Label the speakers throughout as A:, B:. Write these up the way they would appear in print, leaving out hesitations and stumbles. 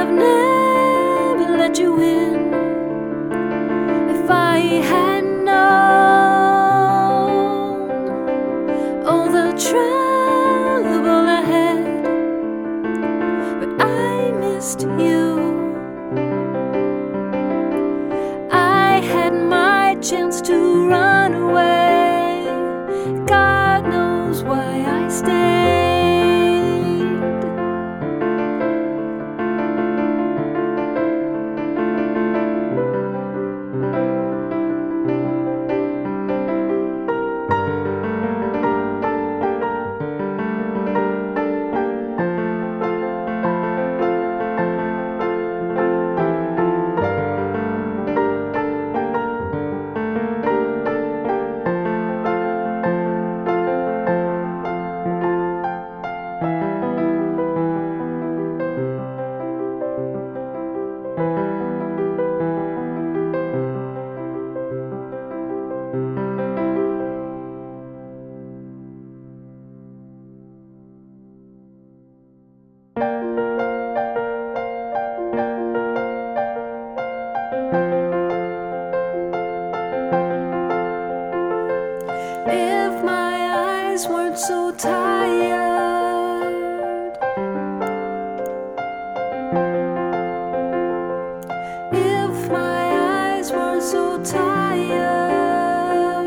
A: have never let you in. If I had known all the trouble ahead, but I missed you. I had my chance to run away. God knows why I stayed. If my eyes weren't so tired, if my eyes weren't so tired,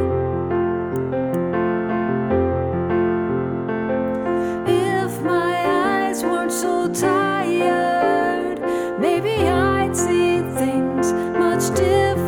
A: if my eyes weren't so tired, maybe I'd see things much different.